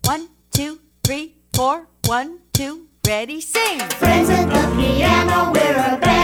1, 2, 3, 4. 1, 2, ready, sing. Friends at the piano, we're a band.